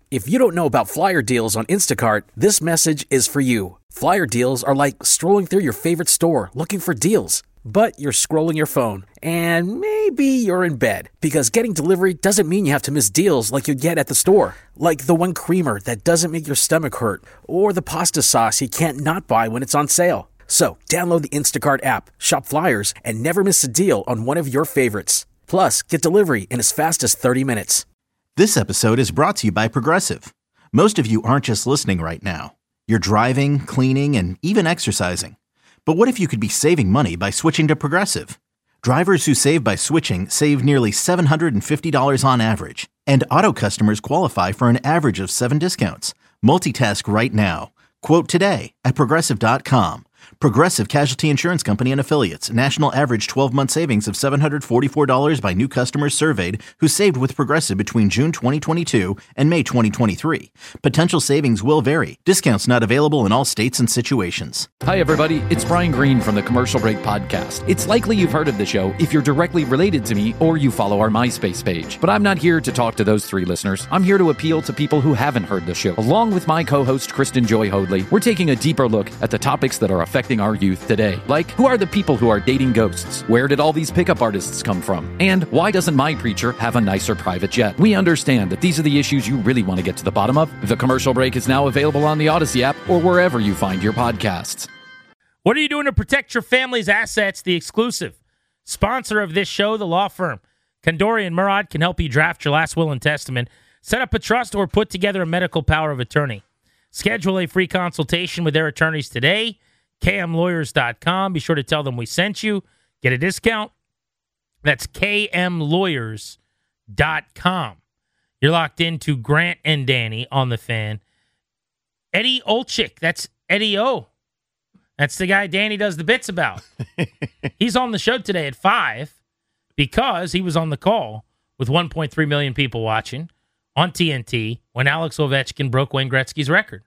If you don't know about flyer deals on Instacart, this message is for you. Flyer deals are like strolling through your favorite store looking for deals. But you're scrolling your phone, and maybe you're in bed, because getting delivery doesn't mean you have to miss deals like you get at the store. Like the one creamer that doesn't make your stomach hurt, or the pasta sauce you can't not buy when it's on sale. So, download the Instacart app, shop flyers, and never miss a deal on one of your favorites. Plus, get delivery in as fast as 30 minutes. This episode is brought to you by Progressive. Most of you aren't just listening right now. You're driving, cleaning, and even exercising. But what if you could be saving money by switching to Progressive? Drivers who save by switching save nearly $750 on average. And auto customers qualify for an average of 7 discounts. Multitask right now. Quote today at Progressive.com. Progressive Casualty Insurance Company and Affiliates. National average 12-month savings of $744 by new customers surveyed who saved with Progressive between June 2022 and May 2023. Potential savings will vary. Discounts not available in all states and situations. Hi, everybody. It's Brian Green from the Commercial Break Podcast. It's likely you've heard of the show if you're directly related to me or you follow our MySpace page. But I'm not here to talk to those 3 listeners. I'm here to appeal to people who haven't heard the show. Along with my co-host, Kristen Joy Hoadley, we're taking a deeper look at the topics that are affecting our youth today. Like, who are the people who are dating ghosts? Where did all these pickup artists come from? And why doesn't my preacher have a nicer private jet? We understand that these are the issues you really want to get to the bottom of. The Commercial Break is now available on the Odyssey app or wherever you find your podcasts. What are you doing to protect your family's assets? The exclusive sponsor of this show, the law firm Kandori and Murad, can help you draft your last will and testament, set up a trust, or put together a medical power of attorney. Schedule a free consultation with their attorneys today. KMLawyers.com. Be sure to tell them we sent you. Get a discount. That's KMLawyers.com. You're locked into Grant and Danny on the Fan. Eddie Olczyk. That's Eddie O. That's the guy Danny does the bits about. He's on the show today at 5 because he was on the call with 1.3 million people watching on TNT when Alex Ovechkin broke Wayne Gretzky's record.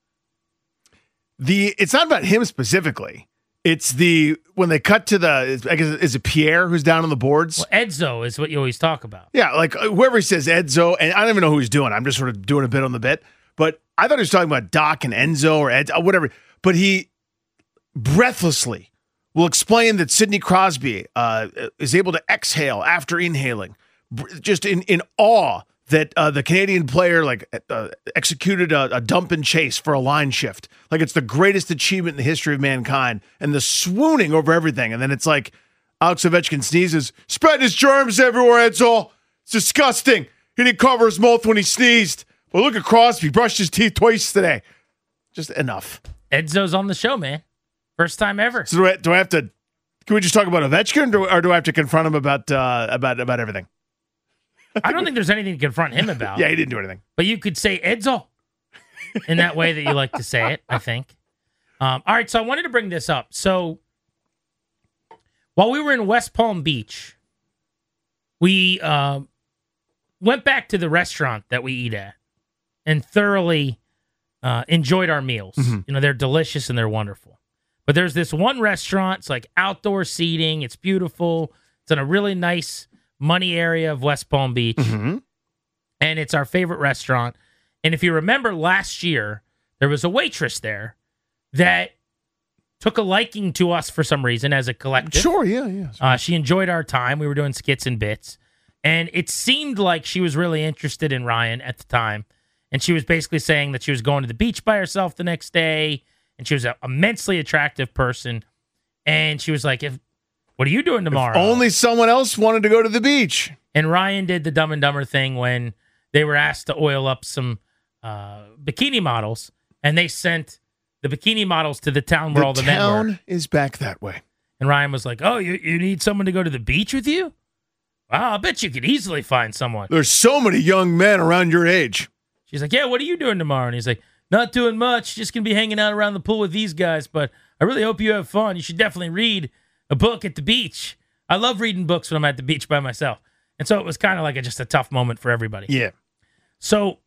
It's not about him specifically. It's when they cut to I guess, is it Pierre who's down on the boards? Well, Edzo is what you always talk about. Yeah, like whoever says Edzo, and I don't even know who he's doing. I'm just sort of doing a bit on the bit. But I thought he was talking about Doc and Enzo or Ed, whatever. But he breathlessly will explain that Sidney Crosby is able to exhale after inhaling, just in awe that the Canadian player executed a dump and chase for a line shift. Like it's the greatest achievement in the history of mankind, and the swooning over everything. And then it's like Alex Ovechkin sneezes, spread his germs everywhere, Edzo. It's disgusting. He didn't cover his mouth when he sneezed. But look at Crosby, brushed his teeth twice today. Just enough. Edzo's on the show, man. First time ever. So do I have to, can we just talk about Ovechkin, or do I have to confront him about everything? I don't think there's anything to confront him about. Yeah, he didn't do anything. But you could say Edzo in that way that you like to say it, I think. All right, so I wanted to bring this up. So while we were in West Palm Beach, we went back to the restaurant that we eat at and thoroughly enjoyed our meals. Mm-hmm. You know, they're delicious and they're wonderful. But there's this one restaurant. It's like outdoor seating. It's beautiful. It's in a really nice money area of West Palm Beach. Mm-hmm. And it's our favorite restaurant. And if you remember last year, there was a waitress there that took a liking to us for some reason as a collective. Sure, yeah. She enjoyed our time. We were doing skits and bits. And it seemed like she was really interested in Ryan at the time. And she was basically saying that she was going to the beach by herself the next day. And she was an immensely attractive person. And she was like, what are you doing tomorrow? If only someone else wanted to go to the beach. And Ryan did the Dumb and Dumber thing when they were asked to oil up some bikini models. And they sent the bikini models to the town where all the men were. The town is back that way. And Ryan was like, oh, you need someone to go to the beach with you? Wow, I bet you could easily find someone. There's so many young men around your age. She's like, yeah, what are you doing tomorrow? And he's like, not doing much. Just going to be hanging out around the pool with these guys. But I really hope you have fun. You should definitely read a book at the beach. I love reading books when I'm at the beach by myself. And so it was kind of like just a tough moment for everybody. Yeah. So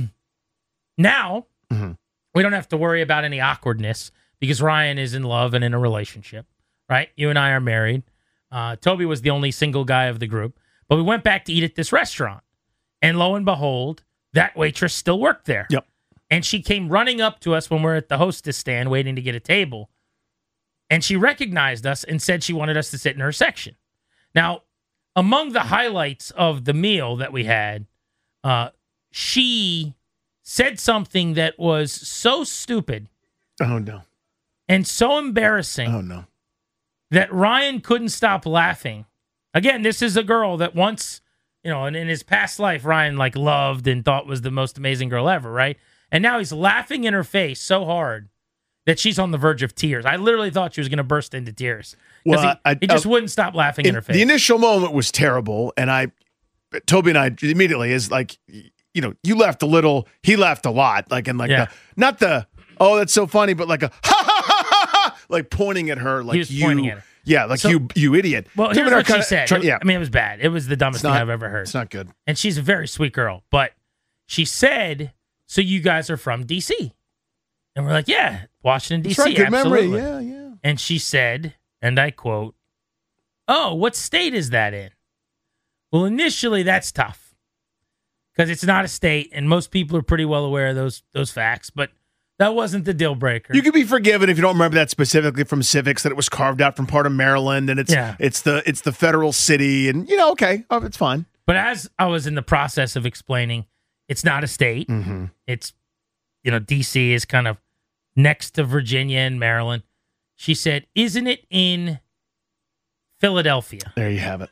now we don't have to worry about any awkwardness because Ryan is in love and in a relationship, right? You and I are married. Toby was the only single guy of the group. But we went back to eat at this restaurant. And lo and behold, that waitress still worked there. Yep. And she came running up to us when we're at the hostess stand waiting to get a table. And she recognized us and said she wanted us to sit in her section. Now, among the highlights of the meal that we had, she said something that was so stupid Oh, no. and so embarrassing Oh, no. that Ryan couldn't stop laughing. Again, this is a girl that once, and in his past life, Ryan loved and thought was the most amazing girl ever, right? And now he's laughing in her face so hard that she's on the verge of tears. I literally thought she was going to burst into tears. Well, he just wouldn't stop laughing in her face. The initial moment was terrible, and Toby and I immediately is like, you laughed a little, he laughed a lot, not the oh that's so funny, but like a ha ha ha ha ha, like pointing at her, like he was pointing at her. Yeah, like you idiot. Well, here's what she said. Yeah. It was bad. It was the dumbest thing I've ever heard. It's not good. And she's a very sweet girl, but she said, "So you guys are from D.C.?" And we're like, "Yeah, Washington D.C." That's right, good absolutely. memory. Yeah. And she said, and I quote, "Oh, what state is that in?" Well, initially that's tough because it's not a state, and most people are pretty well aware of those facts, but that wasn't the deal breaker. You could be forgiven if you don't remember that specifically from civics, that it was carved out from part of Maryland, and it's the federal city, and okay, it's fine. But as I was in the process of explaining, it's not a state. Mm-hmm. It's D.C. is kind of next to Virginia and Maryland. She said, "Isn't it in Philadelphia?" There you have it.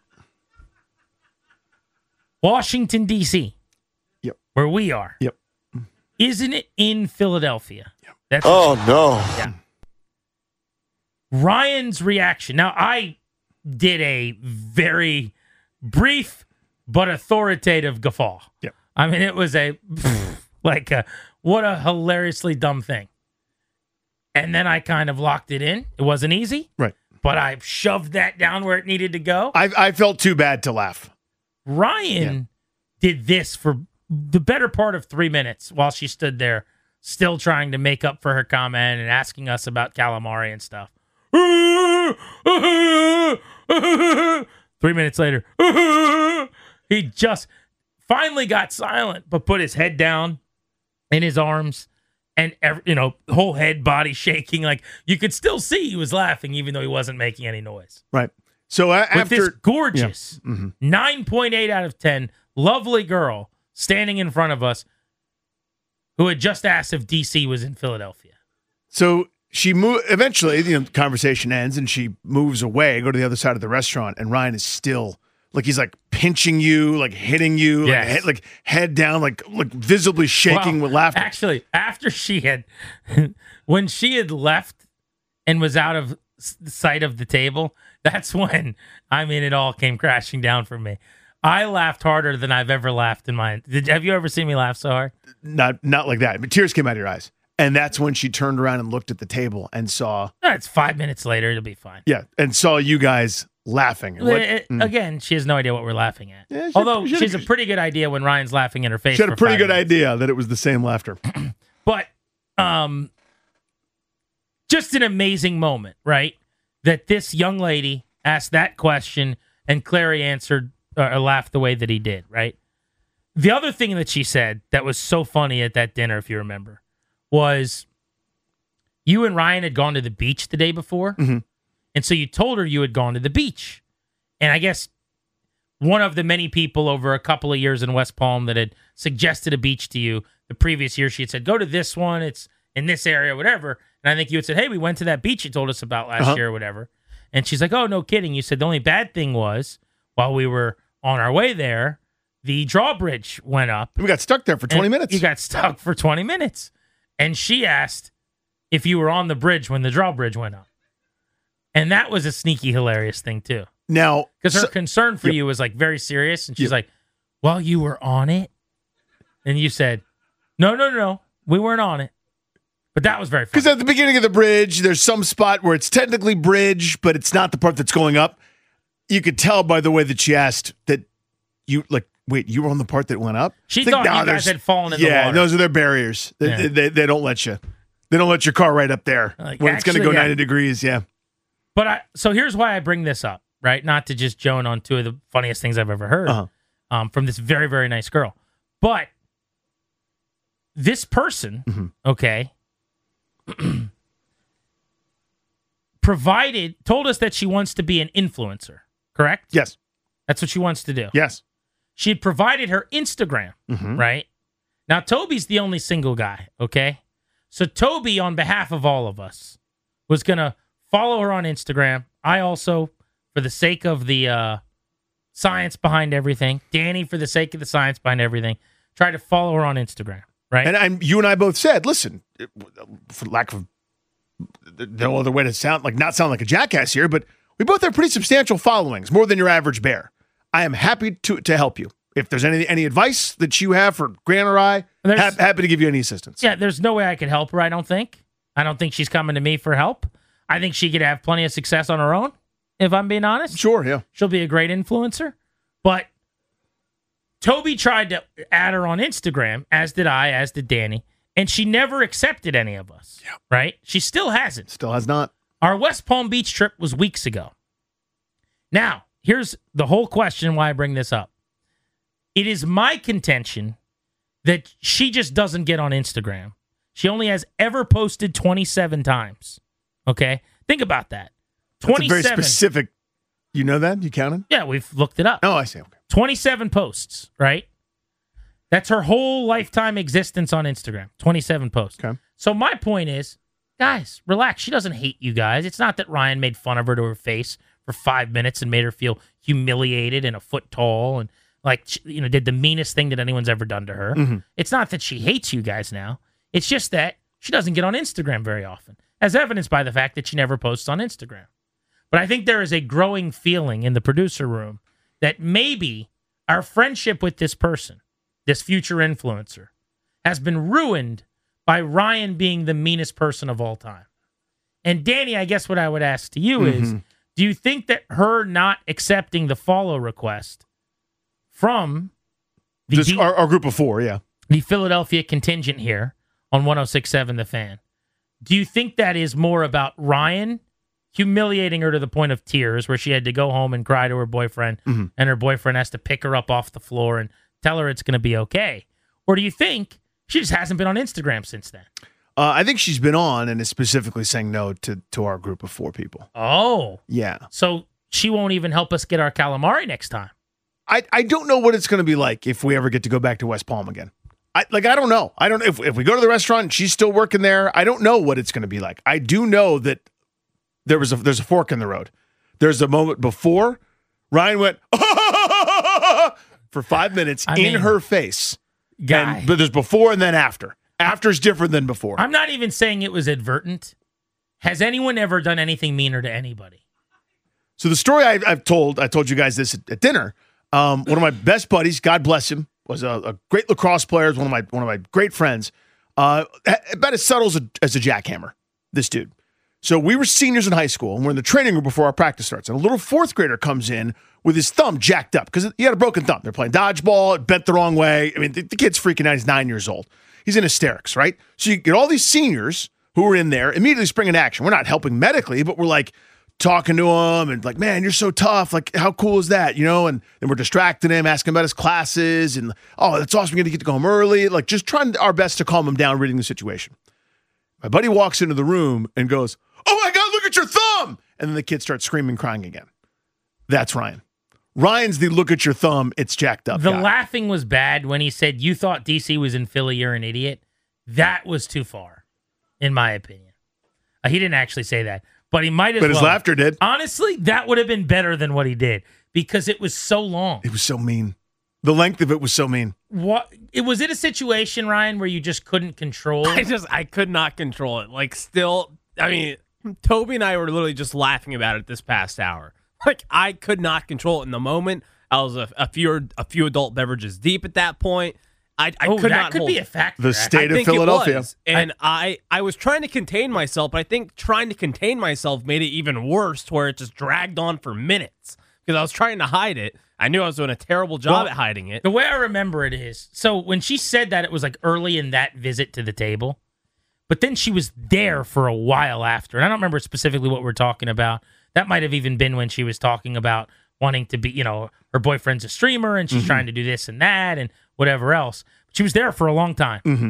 Washington, D.C. Yep. Where we are. Yep. Isn't it in Philadelphia? Yep. That's no. Yeah. Ryan's reaction. Now, I did a very brief but authoritative guffaw. Yep. I mean, it was what a hilariously dumb thing. And then I kind of locked it in. It wasn't easy. Right. But I shoved that down where it needed to go. I felt too bad to laugh. Ryan did this for the better part of 3 minutes while she stood there, still trying to make up for her comment and asking us about calamari and stuff. 3 minutes later, he just finally got silent, but put his head down in his arms and, whole head, body shaking. Like you could still see he was laughing, even though he wasn't making any noise. Right. So with this gorgeous 9.8 out of 10, lovely girl standing in front of us who had just asked if DC was in Philadelphia. So she eventually, the conversation ends and she moves away, go to the other side of the restaurant, and Ryan is still he's pinching you, hitting you, yes. like head down, like visibly shaking with laughter. Actually, after when she had left and was out of sight of the table, that's when, it all came crashing down for me. I laughed harder than I've ever laughed in my... Have you ever seen me laugh so hard? Not like that. But tears came out of your eyes. And that's when she turned around and looked at the table and saw... It's 5 minutes later. It'll be fine. Yeah, and saw you guys laughing. Again, she has no idea what we're laughing at. Yeah, although she has a pretty good idea when Ryan's laughing in her face. She had a pretty good idea that it was the same laughter. But just an amazing moment, right? That this young lady asked that question and Clary answered or laughed the way that he did, right? The other thing that she said that was so funny at that dinner, if you remember, was you and Ryan had gone to the beach the day before. Mm-hmm. And so you told her you had gone to the beach. And I guess one of the many people over a couple of years in West Palm that had suggested a beach to you the previous year, she had said, go to this one. It's in this area, whatever. And I think you had said, hey, we went to that beach you told us about last year or whatever. And she's like, oh, no kidding. You said the only bad thing was while we were on our way there, the drawbridge went up. We got stuck there for 20 minutes. You got stuck for 20 minutes. And she asked if you were on the bridge when the drawbridge went up. And that was a sneaky, hilarious thing, too. Now, because her concern for you was very serious. And she's like, well, you were on it. And you said, no, we weren't on it. But that was very funny. Because at the beginning of the bridge, there's some spot where it's technically bridge, but it's not the part that's going up. You could tell by the way that she asked that you, wait, you were on the part that went up? She thought you guys had fallen in the water. Yeah, those are their barriers. They don't let you. They don't let your car right up there when it's going to go 90 degrees, yeah. But so here's why I bring this up, right? Not to just joan on two of the funniest things I've ever heard from this very, very nice girl. But this person, Mm-hmm. okay, told us that she wants to be an influencer, correct? Yes. That's what she wants to do. Yes. She had provided her Instagram, right? Now, Toby's the only single guy, okay? So Toby, on behalf of all of us, was going to follow her on Instagram. I also, for the sake of the science behind everything, Danny, for the sake of the science behind everything, tried to follow her on Instagram, right? And you and I both said, listen, for lack of no other way to not sound like a jackass here, but we both have pretty substantial followings, more than your average bear. I am happy to help you. If there's any advice that you have for Grant or I, happy to give you any assistance. Yeah, there's no way I could help her, I don't think. I don't think she's coming to me for help. I think she could have plenty of success on her own, if I'm being honest. Sure, yeah. She'll be a great influencer. But Toby tried to add her on Instagram, as did I, as did Danny, and she never accepted any of us, right? She still hasn't. Still has not. Our West Palm Beach trip was weeks ago. Now, here's the whole question why I bring this up. It is my contention that she just doesn't get on Instagram. She only has ever posted 27 times. Okay? Think about that. 27. That's a very specific. You know that? You counted? Yeah, we've looked it up. Oh, I see. Okay. 27 posts, right? That's her whole lifetime existence on Instagram. 27 posts. Okay. So my point is, guys, relax. She doesn't hate you guys. It's not that Ryan made fun of her to her face for 5 minutes and made her feel humiliated and a foot tall and did the meanest thing that anyone's ever done to her. Mm-hmm. It's not that she hates you guys now. It's just that she doesn't get on Instagram very often, as evidenced by the fact that she never posts on Instagram. But I think there is a growing feeling in the producer room that maybe our friendship with this person, this future influencer, has been ruined by Ryan being the meanest person of all time. And Danny, I guess what I would ask to you is, do you think that her not accepting the follow request from our group of four, yeah, the Philadelphia contingent here on 106.7 The Fan, do you think that is more about Ryan humiliating her to the point of tears, where she had to go home and cry to her boyfriend, and her boyfriend has to pick her up off the floor and tell her it's going to be okay? Or do you think she just hasn't been on Instagram since then? I think she's been on and is specifically saying no to our group of four people. Oh. Yeah. So she won't even help us get our calamari next time. I don't know what it's going to be like if we ever get to go back to West Palm again. I don't know. I don't know if we go to the restaurant and she's still working there. I don't know what it's going to be like. I do know that there's a fork in the road. There's a moment before Ryan went for 5 minutes in her face. But there's before and then after. After's different than before. I'm not even saying it was advertent. Has anyone ever done anything meaner to anybody? So the story I told you guys this at dinner. One of my best buddies, God bless him, was a great lacrosse player. One of my great friends. About as subtle as a jackhammer. This dude. So we were seniors in high school, and we're in the training room before our practice starts. And a little fourth grader comes in with his thumb jacked up because he had a broken thumb. They're playing dodgeball, it bent the wrong way. I mean, the kid's freaking out. He's 9 years old. He's in hysterics, right? So you get all these seniors who are in there immediately spring into action. We're not helping medically, but we're like talking to him and like, man, you're so tough. Like, how cool is that? You know, and then we're distracting him, asking about his classes, and oh, that's awesome. You're going to get to go home early. Like, just trying our best to calm him down, reading the situation. My buddy walks into the room and goes, oh my God, look at your thumb. And then the kid starts screaming, crying again. That's Ryan. Ryan's the look at your thumb, it's jacked up The guy. laughing was bad when he said, you thought DC was in Philly, you're an idiot. That was too far, in my opinion. He didn't actually say that, but he might as well. But his laughter did. Honestly, that would have been better than what he did because it was so long. It was so mean. The length of it was so mean. Was it a situation, Ryan, where you just couldn't control? I could not control it. Like, still, I mean, Toby and I were literally just laughing about it this past hour. Like, I could not control it in the moment. I was a few adult beverages deep at that point. I could not that could hold be it. a factor. The state of Philadelphia. It was. And I was trying to contain myself, but I think trying to contain myself made it even worse to where it just dragged on for minutes because I was trying to hide it. I knew I was doing a terrible job at hiding it. The way I remember it is, so when she said that, it was like early in that visit to the table, but then she was there for a while after. And I don't remember specifically what we're talking about. That might have even been when she was talking about wanting to be, you know, her boyfriend's a streamer and she's trying to do this and that and whatever else. But she was there for a long time.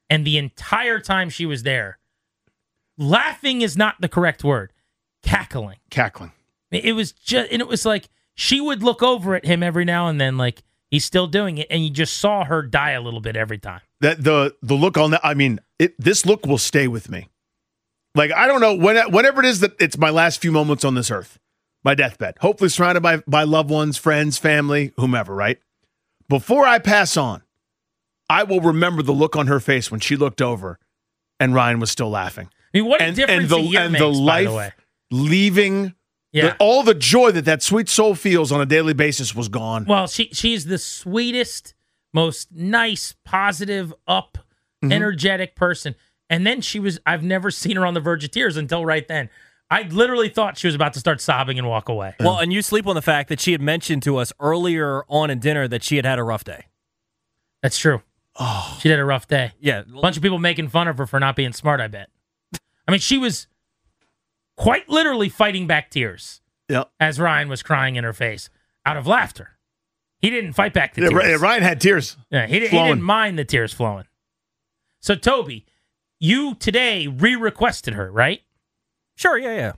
And the entire time she was there, laughing is not the correct word. Cackling. It was just, and it was like she would look over at him every now and then, like he's still doing it, and you just saw her die a little bit every time. That the look on that. I mean, this look will stay with me. Like I don't know whenever it is that it's my last few moments on this earth, my deathbed. Hopefully surrounded by loved ones, friends, family, whomever. Right before I pass on, I will remember the look on her face when she looked over and Ryan was still laughing. I mean, what a difference a year makes, by the way. Leaving, all the joy that sweet soul feels on a daily basis was gone. Well, she's the sweetest, most nice, positive, energetic person. And then I've never seen her on the verge of tears until right then. I literally thought she was about to start sobbing and walk away. Well, and you sleep on the fact that she had mentioned to us earlier on in dinner that she had a rough day. That's true. Oh, she had a rough day. Yeah. A bunch of people making fun of her for not being smart, I bet. I mean, she was quite literally fighting back tears as Ryan was crying in her face out of laughter. He didn't fight back the tears. Ryan had tears. Yeah, he didn't mind the tears flowing. So, Toby, you today re-requested her, right? Sure, yeah.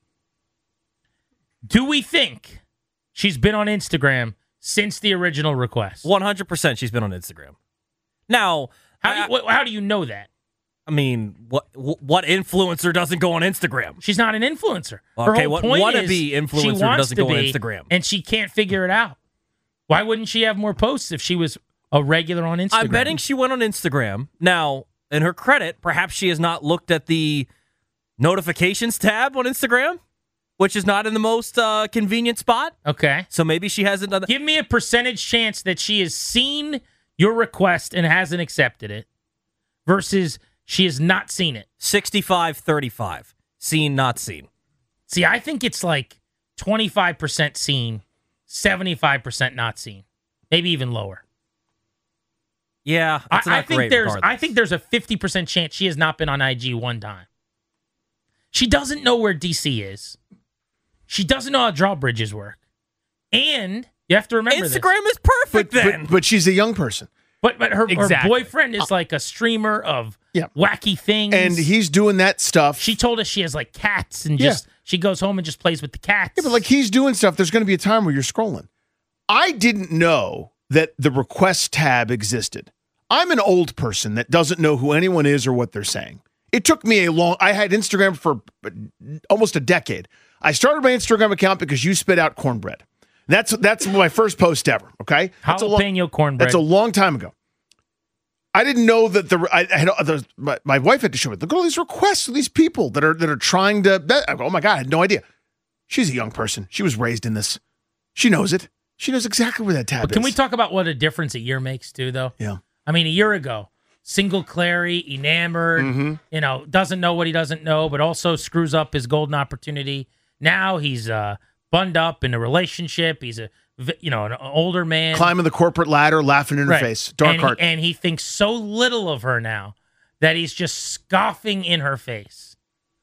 Do we think she's been on Instagram since the original request? 100% she's been on Instagram. Now, how do you know that? I mean, what influencer doesn't go on Instagram? She's not an influencer. Okay, what wannabe influencer doesn't go on Instagram? And she can't figure it out. Why wouldn't she have more posts if she was a regular on Instagram? I'm betting she went on Instagram. Now, in her credit, perhaps she has not looked at the notifications tab on Instagram, which is not in the most convenient spot. Okay. So maybe she hasn't done that. Give me a percentage chance that she has seen your request and hasn't accepted it versus she has not seen it. 65-35. Seen, not seen. See, I think it's like 25% seen, 75% not seen. Maybe even lower. Yeah, I think there's a 50% chance she has not been on IG one time. She doesn't know where DC is. She doesn't know how drawbridges work. And you have to remember Instagram is perfect then. But she's a young person. But her boyfriend is like a streamer of wacky things. And he's doing that stuff. She told us she has like cats and she goes home and just plays with the cats. Yeah, but like he's doing stuff. There's going to be a time where you're scrolling. I didn't know that the request tab existed. I'm an old person that doesn't know who anyone is or what they're saying. It took me I had Instagram for almost a decade. I started my Instagram account because you spit out cornbread. That's my first post ever, okay? Jalapeno cornbread. That's a long time ago. I didn't know that my wife had to show me. Look at all these requests of these people that are trying to. Oh my God, I had no idea. She's a young person. She was raised in this. She knows it. She knows exactly where that tab is. Can we talk about what a difference a year makes too, though? Yeah. I mean, a year ago, single Clary, enamored, doesn't know what he doesn't know, but also screws up his golden opportunity. Now he's bunned up in a relationship. He's an older man. Climbing the corporate ladder, laughing in her face. Dark heart. And he thinks so little of her now that he's just scoffing in her face.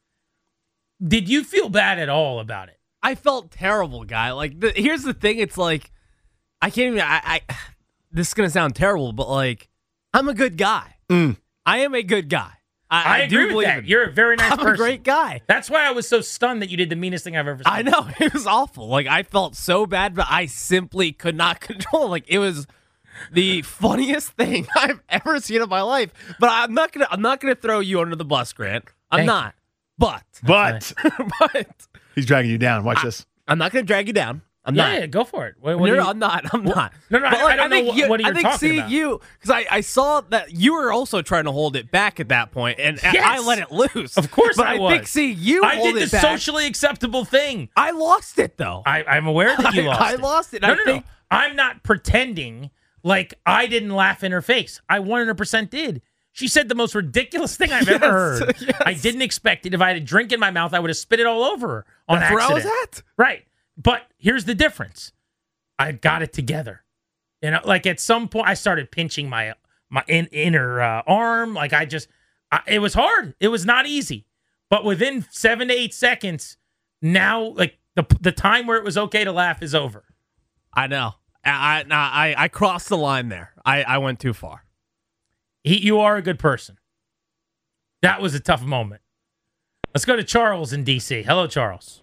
Did you feel bad at all about it? I felt terrible, guy. Like, here's the thing. It's like, I can't even, this is going to sound terrible, but like, I'm a good guy. I am a good guy. I agree with that. You're a very nice person. I'm a great guy. That's why I was so stunned that you did the meanest thing I've ever seen. I know. It was awful. Like, I felt so bad, but I simply could not control it. Like, it was the funniest thing I've ever seen in my life. But I'm not gonna throw you under the bus, Grant. I'm not. But he's dragging you down. Watch this. I'm not gonna drag you down. I'm not. Yeah, go for it. I'm not. No, but I don't know what you're talking about. I think you, because I saw that you were also trying to hold it back at that point, and I let it loose. Of course but I was. I think you I hold did it the back. socially acceptable thing. I lost it, though. I'm aware that you lost it. I lost it. No. I'm not pretending like I didn't laugh in her face. I 100% did. She said the most ridiculous thing I've ever heard. Yes. I didn't expect it. If I had a drink in my mouth, I would have spit it all over her on That's accident. Where I was at. Right. But here's the difference. I got it together. Like at some point, I started pinching my inner arm. Like it was hard. It was not easy. But within 7 to 8 seconds, now like the time where it was okay to laugh is over. I know. I crossed the line there. I went too far. You are a good person. That was a tough moment. Let's go to Charles in D.C. Hello, Charles.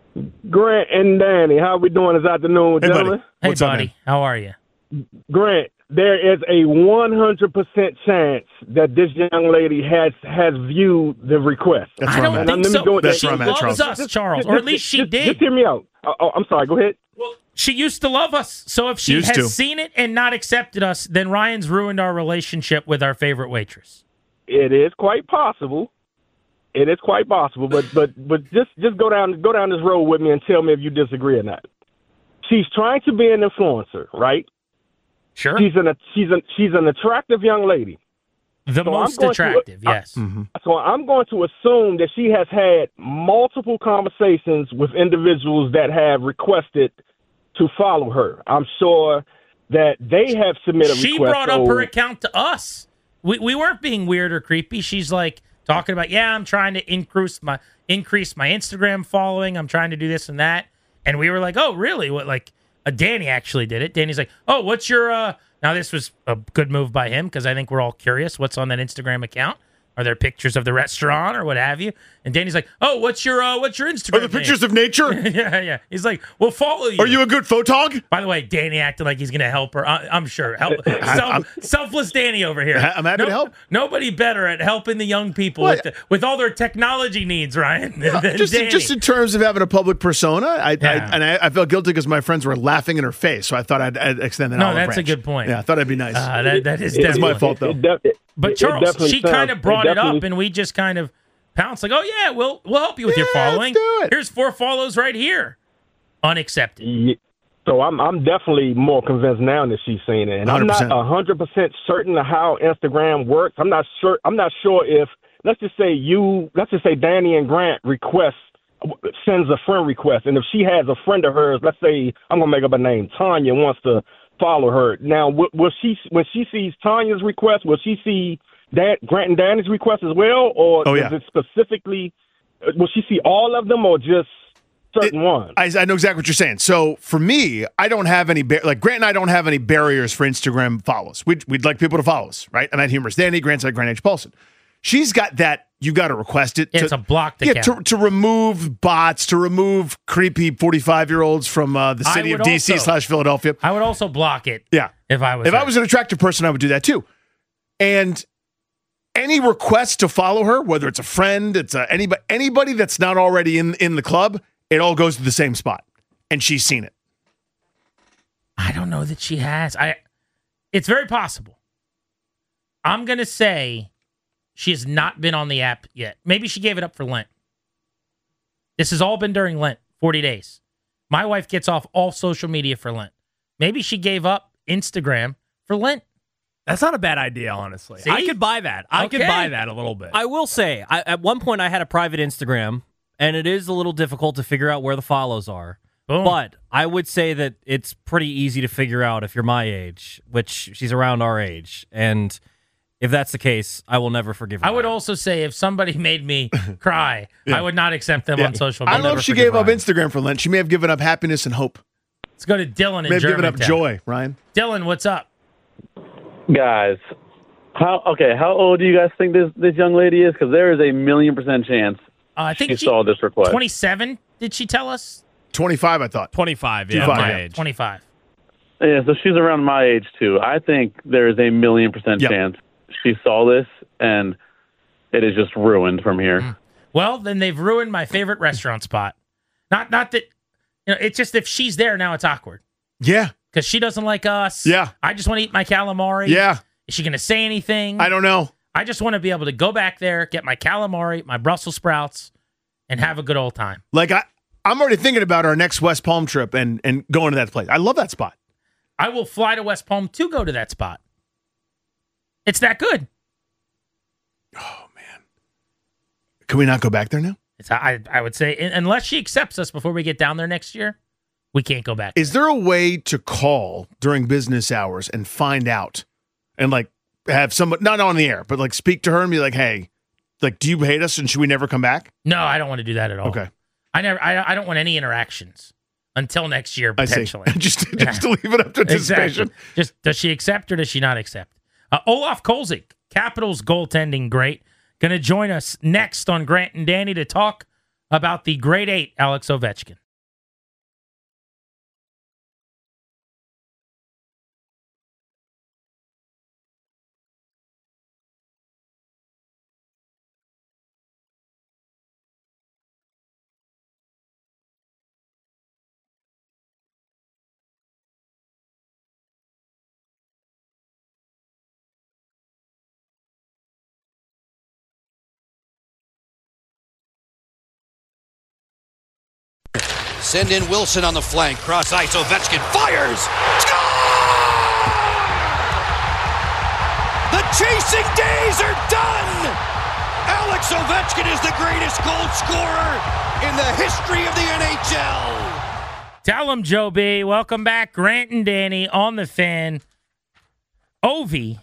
Grant and Danny, how we doing this afternoon, Hey, gentlemen? buddy. Hey, What's up, buddy. man? How are you? Grant, there is a 100% chance that this young lady has viewed the request. That's I where I'm don't at. think Let me so. go with that. That's She where I'm at, loves Charles. us, Charles, or at least she Just did. hear me out. Oh, I'm sorry. Go ahead. Well, she used to love us. So if she Used has to. seen it and not accepted us, then Ryan's ruined our relationship with our favorite waitress. It is quite possible. It is quite possible, but just go down this road with me and tell me if you disagree or not. She's trying to be an influencer, right? Sure. She's an attractive young lady. The So most I'm going to- attractive, yes. So I'm going to assume that she has had multiple conversations with individuals that have requested to follow her. I'm sure that they have submitted She requests. brought up so- her account to us. We weren't being weird or creepy. She's like talking about, yeah, I'm trying to increase my Instagram following. I'm trying to do this and that. And we were like, oh, really? What? Like, Danny actually did it. Danny's like, oh, what's your? Now this was a good move by him because I think we're all curious. What's on that Instagram account? Are there pictures of the restaurant or what have you? And Danny's like, oh, what's your Instagram? Are the pictures of nature? yeah. He's like, we'll follow you. Are you a good photog? By the way, Danny acted like he's going to help her. I'm sure. Selfless Danny over here. I'm happy to help. Nobody better at helping the young people What? with all their technology needs, Ryan, than Just Danny. in terms of having a public persona, Yeah. I felt guilty because my friends were laughing in her face, so I thought I'd extend that. No, olive that's a branch. good point. Yeah, I thought I'd be nice. That is It- It's my definitely. fault though. But it Charles, definitely she sounds- kind of brought it definitely- up, and we just kind of pounced like, oh yeah, we'll help you with your Yeah, following. let's do it. Here's 4 follows right here. Unaccepted. Yeah. So I'm definitely more convinced now that she's seen it, and I'm not 100% certain of how Instagram works. I'm not sure if let's just say Danny and Grant sends a friend request, and if she has a friend of hers, let's say I'm gonna make up a name, Tanya wants to follow her. Now, will she when she sees Tanya's request, will she see Grant and Danny's request as well, or is it specifically? Will she see all of them, or just certain ones? I know exactly what you're saying. So for me, I don't have any Grant and I don't have any barriers for Instagram follows. We'd like people to follow us, right? And that humorous Danny, Grant's like Grant H. Paulson. She's got that. You got to request it. It's a blocked account. to remove bots, to remove creepy 45-year-olds from the city of would DC also- / Philadelphia. I would also block it. Yeah. If I was If I was an attractive person, I would do that too. And any request to follow her, whether it's a friend, it's anybody that's not already in the club, it all goes to the same spot. And she's seen it. I don't know that she has. It's very possible. I'm going to say she has not been on the app yet. Maybe she gave it up for Lent. This has all been during Lent, 40 days. My wife gets off all social media for Lent. Maybe she gave up Instagram for Lent. That's not a bad idea, honestly. See? I could buy that. I could Okay. buy that a little bit. I will say, at one point I had a private Instagram, and it is a little difficult to figure out where the follows are. Boom. But I would say that it's pretty easy to figure out if you're my age, which she's around our age. And if that's the case, I will never forgive her. I would also say if somebody made me cry, I would not accept them on social I media. don't know if she gave up Instagram for Lent. She may have given up happiness and hope. Let's go to Dylan in May have given up Germantown. joy, Ryan. Dylan, what's up? Guys, how old do you guys think this young lady is? Because there is a 1,000,000% chance I think she saw this request. 27, did she tell us? 25, I thought. 25, yeah, 25, my yeah. age. 25. Yeah, so she's around my age too. I think there is a 1,000,000% Yep. chance she saw this, and it is just ruined from here. Well, then they've ruined my favorite restaurant spot. Not that, it's just if she's there now, it's awkward Yeah. because she doesn't like us. Yeah. I just want to eat my calamari. Yeah. Is she going to say anything? I don't know. I just want to be able to go back there, get my calamari, my Brussels sprouts, and have a good old time. Like, I'm already thinking about our next West Palm trip and going to that place. I love that spot. I will fly to West Palm to go to that spot. It's that good. Can we not go back there now? I would say, unless she accepts us before we get down there next year, we can't go back. Is there a way to call during business hours and find out and like have someone, not on the air, but like speak to her and be like, hey, like, do you hate us and should we never come back? No, I don't want to do that at all. Okay. I don't want any interactions until next year, I see. potentially. just to leave it up to anticipation. Exactly. Just does she accept or does she not accept? Olaf Kolzig, Capitals goaltending great. going to join us next on Grant and Danny to talk about the grade 8 Alex Ovechkin. Send in Wilson on the flank. Cross ice. Ovechkin fires. Score! The chasing days are done. Alex Ovechkin is the greatest goal scorer in the history of the NHL. Tell him, Joe B. Welcome back. Grant and Danny on the Fan. Ovi,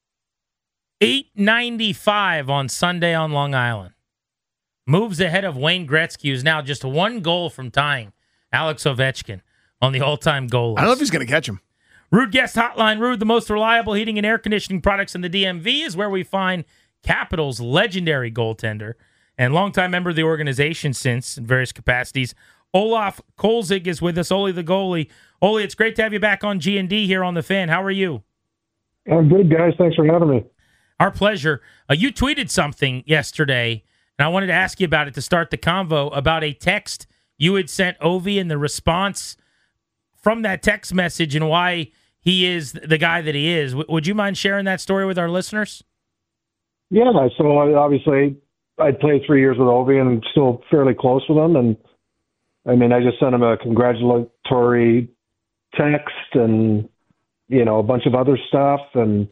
895 on Sunday on Long Island. Moves ahead of Wayne Gretzky, who's now just one goal from tying Alex Ovechkin on the all-time goal list. I don't know if he's going to catch him. Rude Guest Hotline. Rude, the most reliable heating and air conditioning products in the DMV, is where we find Capital's legendary goaltender and longtime member of the organization since in various capacities. Olaf Kolzig is with us, Ole the goalie. Ole, it's great to have you back on G&D here on the Fan. How are you? I'm good, guys. Thanks for having me. Our pleasure. You tweeted something yesterday, and I wanted to ask you about it to start the convo, about a text you had sent Ovi and the response from that text message and why he is the guy that he is. Would you mind sharing that story with our listeners? Yeah, so obviously I played 3 years with Ovi and I'm still fairly close with him. And I mean, I just sent him a congratulatory text and, you know, a bunch of other stuff. And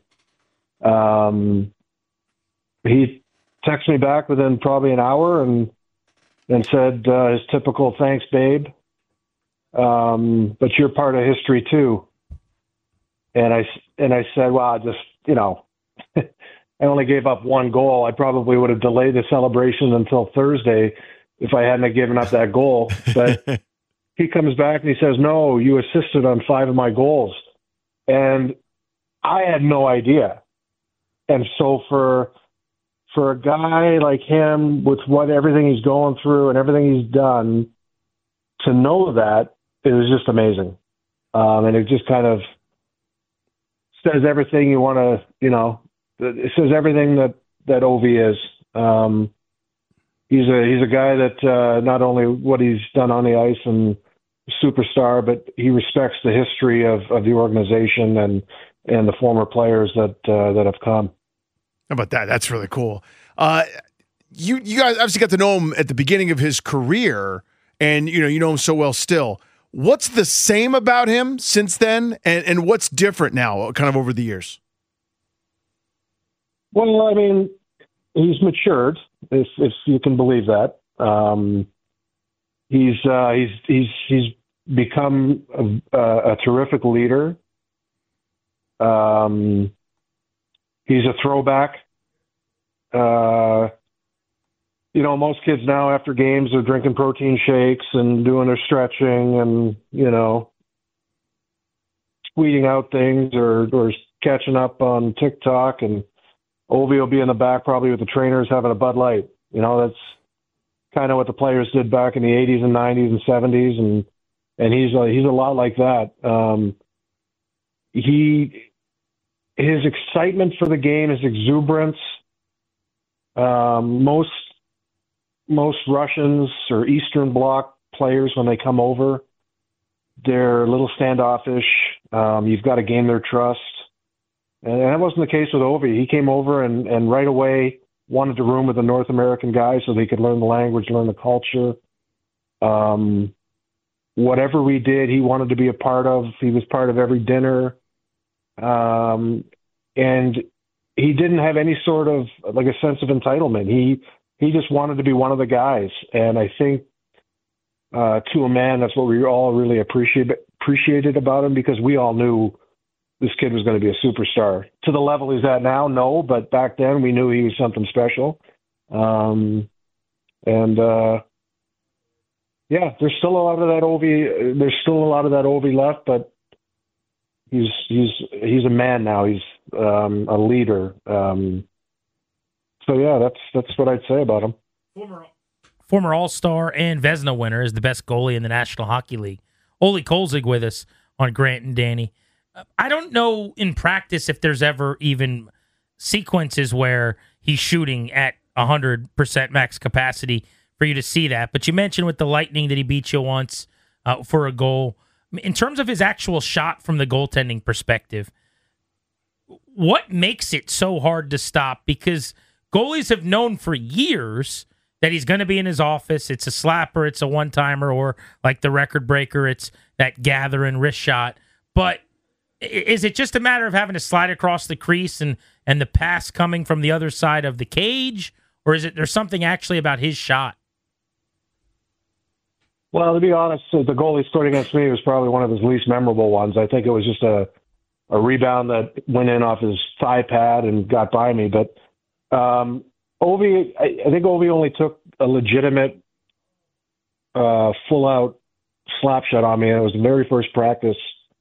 he texted me back within probably an hour and said his typical "thanks, babe, but you're part of history too." And I said, well, I just, you know, I only gave up one goal. I probably would have delayed the celebration until Thursday if I hadn't have given up that goal. But he comes back and he says, "No, you assisted on 5 of my goals," and I had no idea. And so for a guy like him, with everything he's going through and everything he's done, to know that, it was just amazing. And it just kind of says everything you want to, you know, it says everything that Ovi is. He's a guy that not only what he's done on the ice and superstar, but he respects the history of the organization and the former players that have come. How about that? That's really cool. You guys obviously got to know him at the beginning of his career, and you know him so well still. What's the same about him since then, and what's different now, kind of over the years? Well, I mean, he's matured, if you can believe that. He's become a terrific leader. He's a throwback. You know, most kids now after games are drinking protein shakes and doing their stretching and, you know, tweeting out things or catching up on TikTok, and Ovi will be in the back probably with the trainers having a Bud Light. You know, that's kind of what the players did back in the 80s and 90s and 70s, and he's a lot like that. His excitement for the game, his exuberance. Most Russians or Eastern Bloc players, when they come over, they're a little standoffish. You've got to gain their trust. And that wasn't the case with Ovi. He came over and right away wanted to room with the North American guys so they could learn the language, learn the culture. Whatever we did, he wanted to be a part of. He was part of every dinner. And he didn't have any sort of like a sense of entitlement. He just wanted to be one of the guys. And I think to a man, that's what we all really appreciated about him, because we all knew this kid was going to be a superstar. To the level he's at now, no, but back then we knew he was something special. Yeah, there's still a lot of that Ovi. There's still a lot of that Ovi left, but he's a man now. He's a leader. yeah, that's what I'd say about him. Former All-Star and Vezina winner is the best goalie in the National Hockey League. Ole Kolzig with us on Grant and Danny. I don't know in practice if there's ever even sequences where he's shooting at 100% max capacity for you to see that. But you mentioned with the Lightning that he beat you once for a goal. In terms of his actual shot from the goaltending perspective, what makes it so hard to stop? Because goalies have known for years that he's going to be in his office. It's a slapper, it's a one-timer, or like the record breaker, it's that gather and wrist shot. But is it just a matter of having to slide across the crease and the pass coming from the other side of the cage? Or is it there's something actually about his shot? Well, to be honest, the goal he scored against me was probably one of his least memorable ones. I think it was just a rebound that went in off his thigh pad and got by me. But Ovi, I think Ovi only took a legitimate full-out slap shot on me. And it was the very first practice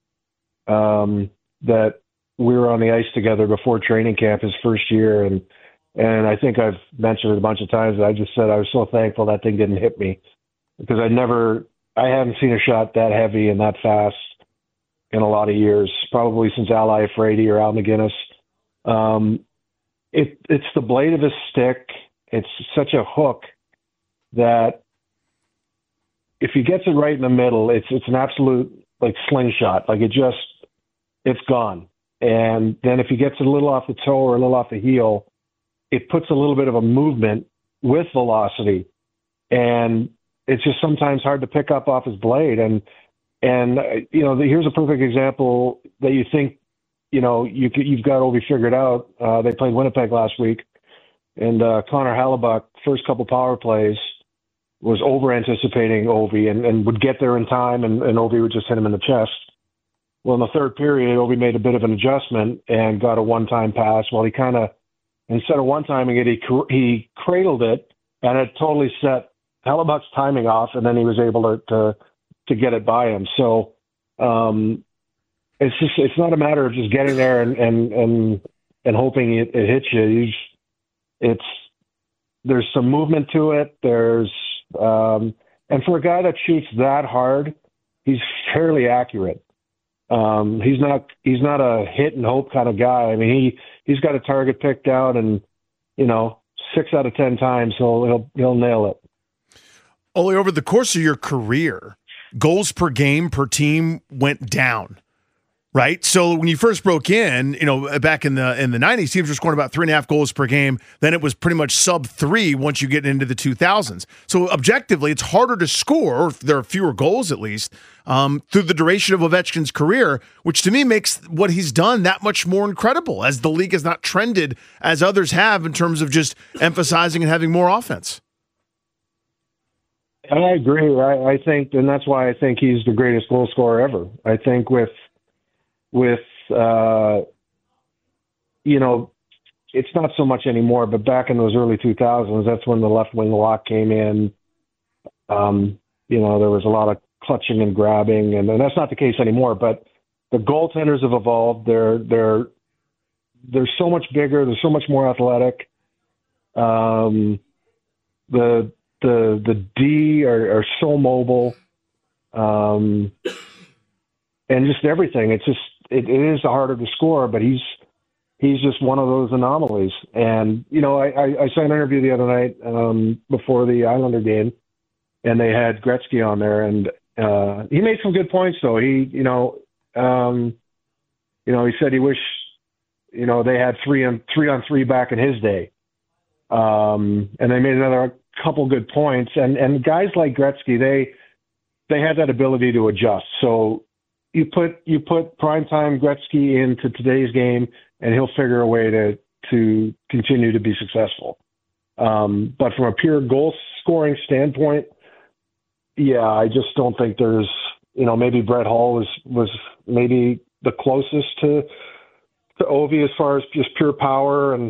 that we were on the ice together before training camp his first year. And I think I've mentioned it a bunch of times. I just said I was so thankful that thing didn't hit me because I haven't seen a shot that heavy and that fast in a lot of years, probably since Al Iafrate or Al McGinnis. It's the blade of his stick. It's such a hook that if he gets it right in the middle, it's an absolute like slingshot. Like it's gone. And then if he gets it a little off the toe or a little off the heel, it puts a little bit of a movement with velocity. And it's just sometimes hard to pick up off his blade. And here's a perfect example that you think, you've got Ovi figured out. They played Winnipeg last week, and Connor Hellebuyck, first couple power plays, was over-anticipating Ovi and would get there in time, and Ovi would just hit him in the chest. Well, in the third period, Ovi made a bit of an adjustment and got a one-time pass. Well, he kind of, instead of one-timing it, he cradled it, and it totally set Hellebuyck's timing off, and then he was able to get it by him. So, it's not a matter of just getting there and hoping it hits you. There's some movement to it. And for a guy that shoots that hard, he's fairly accurate. He's not a hit and hope kind of guy. I mean, he's got a target picked out, and 6 out of 10 times he'll nail it. Only over the course of your career, goals per game per team went down. Right. So when you first broke in, back in the 90s, teams were scoring about 3.5 goals per game. Then it was pretty much sub 3 once you get into the 2000s. So objectively, it's harder to score, or there are fewer goals at least, through the duration of Ovechkin's career, which to me makes what he's done that much more incredible, as the league has not trended as others have in terms of just emphasizing and having more offense. I agree. I think, and that's why I think he's the greatest goal scorer ever. I think with it's not so much anymore, but back in those early 2000s, that's when the left wing lock came in. There was a lot of clutching and grabbing, and that's not the case anymore, but the goaltenders have evolved. They're so much bigger. They're so much more athletic. The D are so mobile. And just everything. It is harder to score, but he's just one of those anomalies. And I saw an interview the other night before the Islander game, and they had Gretzky on there, and he made some good points. Though he said he wished they had 3-on-3 back in his day, and they made another couple good points. And guys like Gretzky, they had that ability to adjust. So you put primetime Gretzky into today's game, and he'll figure a way to continue to be successful. But from a pure goal scoring standpoint, yeah, I just don't think there's, maybe Brett Hull was maybe the closest to Ovi as far as just pure power, and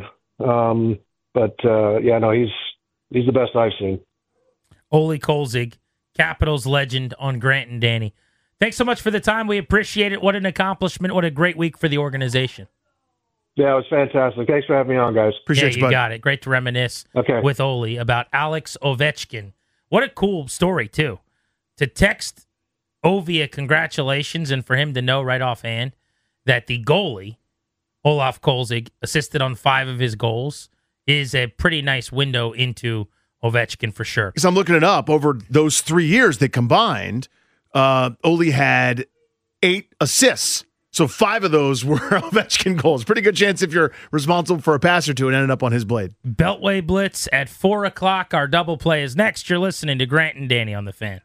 he's the best I've seen. Ole Kolzig, Capitals legend, on Grant and Danny. Thanks so much for the time. We appreciate it. What an accomplishment. What a great week for the organization. Yeah, it was fantastic. Thanks for having me on, guys. Appreciate you you, bud. got it. Great to reminisce with Oli about Alex Ovechkin. What a cool story, too. To text Ovi a congratulations and for him to know right offhand that the goalie, Olaf Kolzig, assisted on 5 of his goals is a pretty nice window into Ovechkin for sure. Because I'm looking it up. Over those 3 years they combined, Oli had 8 assists. So 5 of those were Ovechkin goals. Pretty good chance if you're responsible for a pass or two, it ended up on his blade. Beltway Blitz at 4 o'clock. Our double play is next. You're listening to Grant and Danny on The Fan.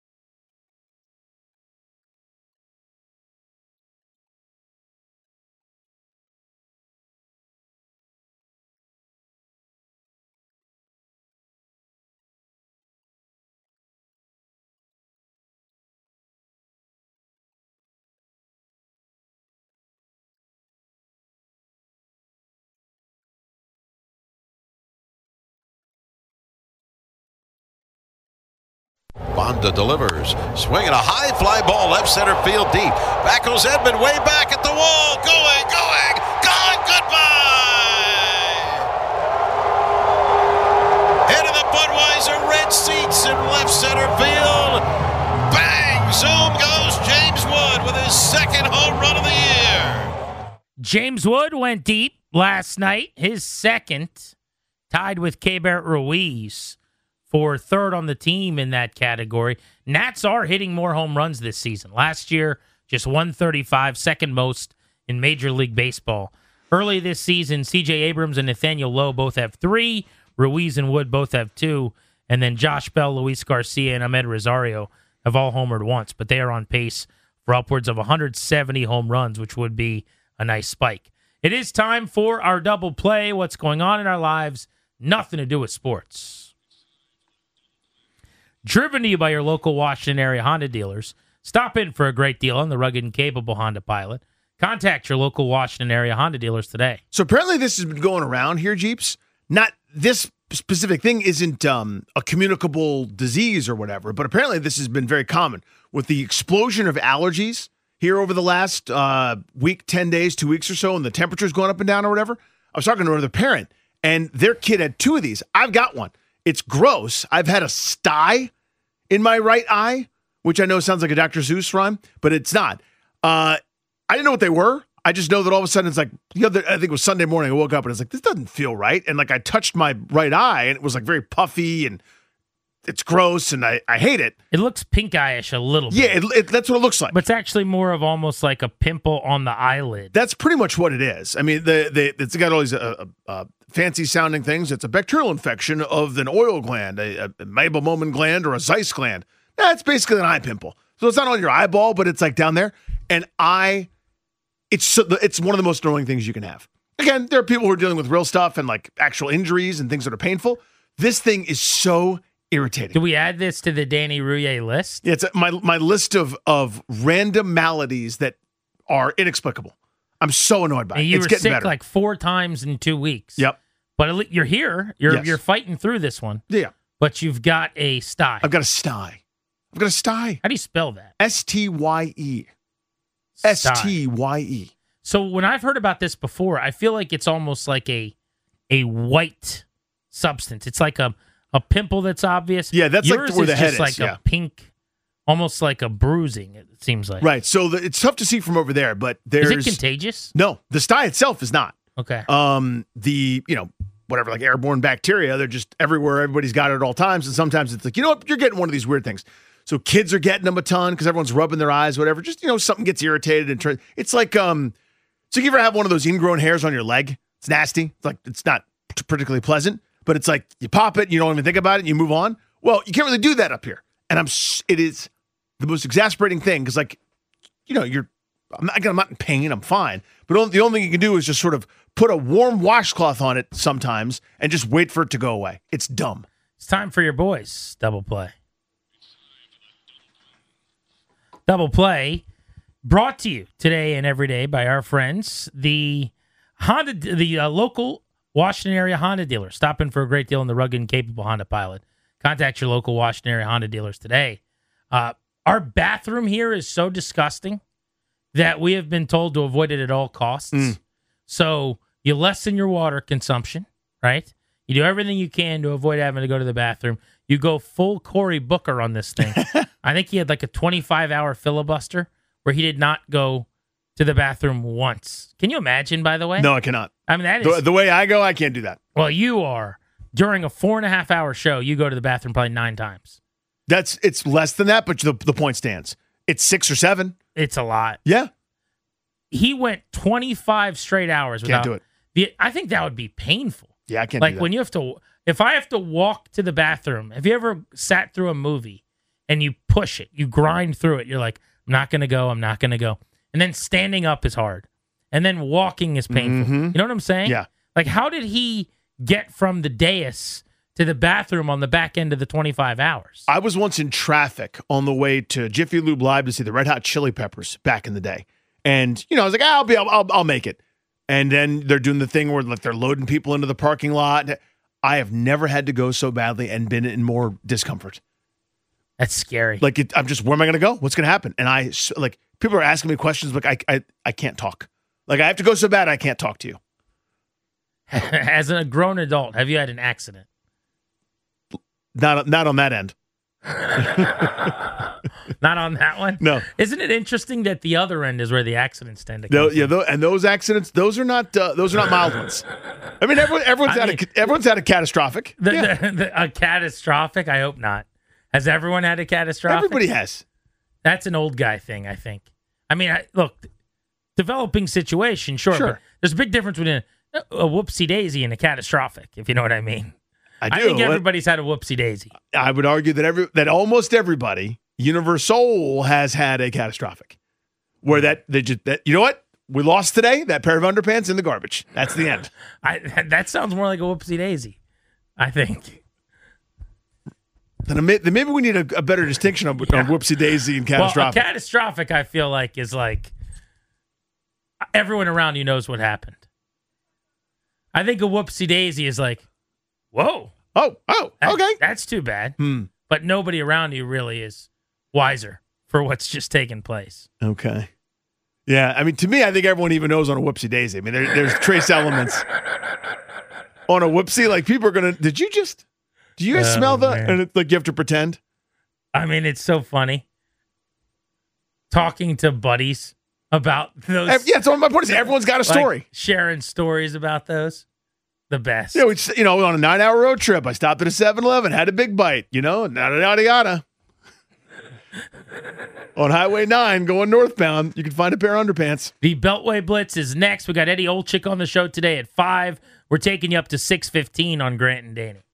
Bonda delivers. Swinging a high fly ball left center field deep. Back goes Edman way back at the wall. Going, gone, goodbye. Head of the Budweiser red seats in left center field. Bang! Zoom goes James Wood with his second home run of the year. James Wood went deep last night. His second, tied with Keibert Ruiz for third on the team in that category. Nats are hitting more home runs this season. Last year, just 135, second most in Major League Baseball. Early this season, C.J. Abrams and Nathaniel Lowe both have 3. Ruiz and Wood both have 2. And then Josh Bell, Luis Garcia, and Ahmed Rosario have all homered once. But they are on pace for upwards of 170 home runs, which would be a nice spike. It is time for our double play. What's going on in our lives? Nothing to do with sports. Driven to you by your local Washington area Honda dealers. Stop in for a great deal on the rugged and capable Honda Pilot. Contact your local Washington area Honda dealers today. So apparently this has been going around here, Jeeps. Not this specific thing isn't a communicable disease or whatever, but apparently this has been very common with the explosion of allergies here over the last week, 10 days, 2 weeks or so, and the temperature's going up and down or whatever. I was talking to another parent, and their kid had 2 of these. I've got one. It's gross. I've had a sty in my right eye, which I know sounds like a Dr. Seuss rhyme, but it's not. I didn't know what they were. I just know that all of a sudden it's like, I think it was Sunday morning, I woke up and it's like, this doesn't feel right. And like I touched my right eye and it was like very puffy and it's gross and I hate it. It looks pink-eye-ish a little bit. Yeah, that's what it looks like. But it's actually more of almost like a pimple on the eyelid. That's pretty much what it is. I mean, it's got all these fancy-sounding things. It's a bacterial infection of an oil gland, a Meibomian gland or a Zeiss gland. It's basically an eye pimple. So it's not on your eyeball, but it's like down there. And it's one of the most annoying things you can have. Again, there are people who are dealing with real stuff and like actual injuries and things that are painful. This thing is so irritating. Do we add this to the Danny Rouillet list? Yeah, it's my list of random maladies that are inexplicable. I'm so annoyed by it. You it's were getting sick better. like 4 times in 2 weeks. Yep. But you're here. You're fighting through this one. Yeah. But you've got a sty. I've got a sty. How do you spell that? S-T-Y-E. Sty. S-T-Y-E. So when I've heard about this before, I feel like it's almost like a white substance. It's like a pimple that's obvious. Yeah, that's Yours like where the head is. Like a pink, almost like a bruising, it seems like. Right. So it's tough to see from over there, but there's... Is it contagious? No, the sty itself is not. Okay. Whatever, like airborne bacteria, they're just everywhere. Everybody's got it at all times. And sometimes it's like, you know what, you're getting one of these weird things. So kids are getting them a ton because everyone's rubbing their eyes, whatever. Just, something gets irritated. And it's like, so you ever have one of those ingrown hairs on your leg? It's nasty. It's like, it's not particularly pleasant, but it's like you pop it, you don't even think about it, and you move on. Well, you can't really do that up here. And it is the most exasperating thing because, like, I'm not in pain. I'm fine. But the only thing you can do is just sort of put a warm washcloth on it sometimes and just wait for it to go away. It's dumb. It's time for your boys' double play. Double play brought to you today and every day by our friends, the local Washington area Honda dealer. Stop in for a great deal on the rugged and capable Honda Pilot. Contact your local Washington area Honda dealers today. Our bathroom here is so disgusting that we have been told to avoid it at all costs. So you lessen your water consumption, right? You do everything you can to avoid having to go to the bathroom. You go full Cory Booker on this thing. I think he had like a 25-hour filibuster where he did not go to the bathroom once. Can you imagine, by the way? No, I cannot. I mean, that is... The way I go, I can't do that. Well, you are. During a 4.5-hour show, you go to the bathroom probably 9 times. It's less than that, but the point stands. It's 6 or 7. It's a lot. Yeah. He went 25 straight hours without... Can't do it. I think that would be painful. Yeah, I can't do that. Like when you have to... If I have to walk to the bathroom, have you ever sat through a movie and you push it, you grind through it, you're like, I'm not going to go. And then standing up is hard. And then walking is painful. You know what I'm saying? Yeah. Like, how did he get from the dais to the bathroom on the back end of the 25 hours? I was once in traffic on the way to Jiffy Lube Live to see the Red Hot Chili Peppers back in the day. And, I was like, I'll make it. And then they're doing the thing where like they're loading people into the parking lot. I have never had to go so badly and been in more discomfort. That's scary. Like, I'm just, where am I going to go? What's going to happen? And people are asking me questions, but I can't talk. Like, I have to go so bad I can't talk to you. As a grown adult, have you had an accident? Not on that end. Not on that one? No. Isn't it interesting that the other end is where the accidents tend to come from? And those accidents, those are not mild ones. I mean, everyone's had a catastrophic. A catastrophic? I hope not. Has everyone had a catastrophic? Everybody has. That's an old guy thing, I think. I mean, look, developing situation, sure. But there's a big difference between a whoopsie daisy and a catastrophic, if you know what I mean. I think everybody's had a whoopsie daisy. I would argue that almost everybody, universal, has had a catastrophic, where you know what, we lost today. That pair of underpants in the garbage. That's the end. That sounds more like a whoopsie daisy, I think. Then maybe we need a better distinction on whoopsie daisy and catastrophic. Well, a catastrophic, I feel like, is like everyone around you knows what happened. I think a whoopsie daisy is like, whoa. Okay. That's too bad. But nobody around you really is wiser for what's just taken place. Okay. Yeah, I mean, to me, I think everyone even knows on a whoopsie daisy. I mean, there's trace elements on a whoopsie. Like, people are going to, do you guys smell that? Man. And it's like you have to pretend. I mean, it's so funny. Talking to buddies about those. Yeah, so my point is everyone's got a story. Like sharing stories about those. The best. Yeah, on a 9-hour road trip, I stopped at a 7-Eleven, had a big bite, yada, yada. On Highway 9 going northbound, you can find a pair of underpants. The Beltway Blitz is next. We got Eddie Olczyk on the show today at 5. We're taking you up to 6:15 on Grant and Danny.